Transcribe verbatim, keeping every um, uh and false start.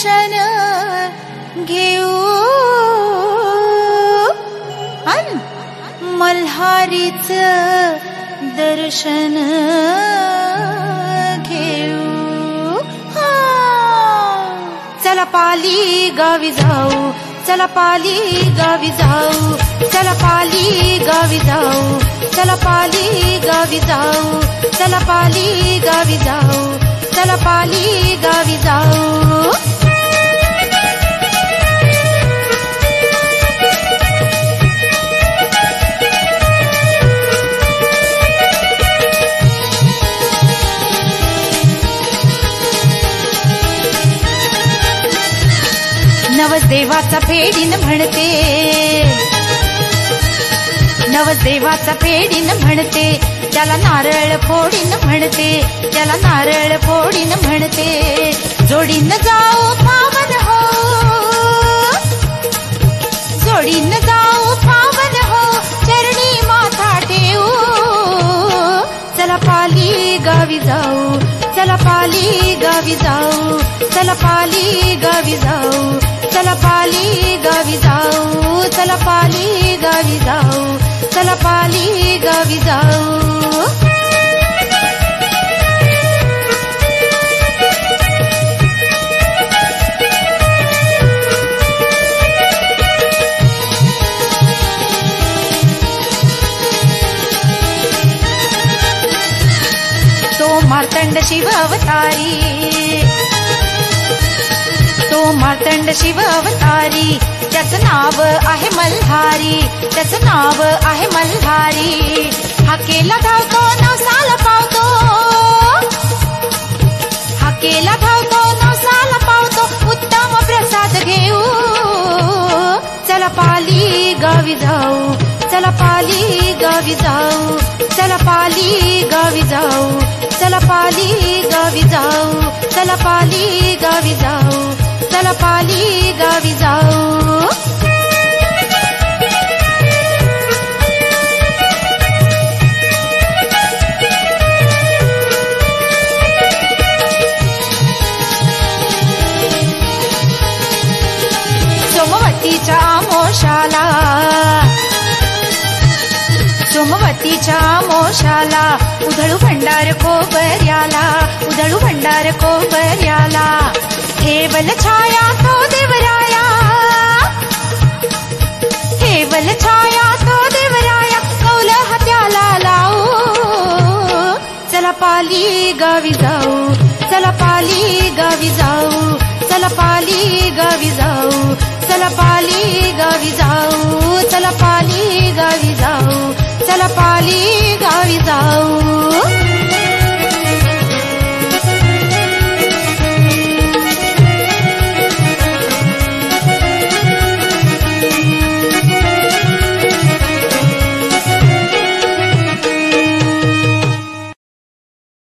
दर्शन घेऊ अन मल्हारीचं दर्शन घेऊ. चला पाली गावी जाऊ, चला पाली गावी जाऊ, चला पाली गावी जाऊ, चला पाली गावी जाऊ, चला पाली गावी जाऊ, चला पाली गावी जाऊ. नवस देवाचा फेडीन म्हणते, नवस देवाचा फेडीन म्हणते, त्याला नारळ फोडीन म्हणते, त्याला नारळ फोडीन म्हणते. जोडीन जाऊ पावन हो, जोडीन जाऊ पावन हो, चरणी माथा ठेवू. चला पाली गावी जाऊ, चला पाली गावी जाऊ, चला पाली गावी जाऊ, चला पाली गावी जाऊ, चला पाली गावी जाऊ, चला पाली गावी जाऊ. तो मार्तंड शिव अवतारी, तो मार्तंड शिव अवतारी, त्याचं नाव आहे मल्हारी, त्याचं नाव आहे मल्हारी. हाकेला धावतो नवसाला पावतो, हाकेला धावतो नवसाला पावतो, उत्तम प्रसाद घेऊ. चला पाली गावी जाऊ, चला पाली गावी जाऊ, चला पाली गावी जाऊ, चला पाली गावी जाऊ, चला पाली गावी जाऊ, चला पाली गावी जाऊ. सोमवतीच्या आमोशाला, सोमवतीच्या आमोशाला, उधळू भंडार कोबऱ्याला, उधळू भंडार कोबऱ्याला. हेवल छाया तो देवराया, हेवल छाया तो देवराया, कौल हात्याला लावू. चला पाली गावी जाऊ, चला पाली गावी जाऊ, चला पाली गावी जाऊ, चला पाली गावी जाऊ.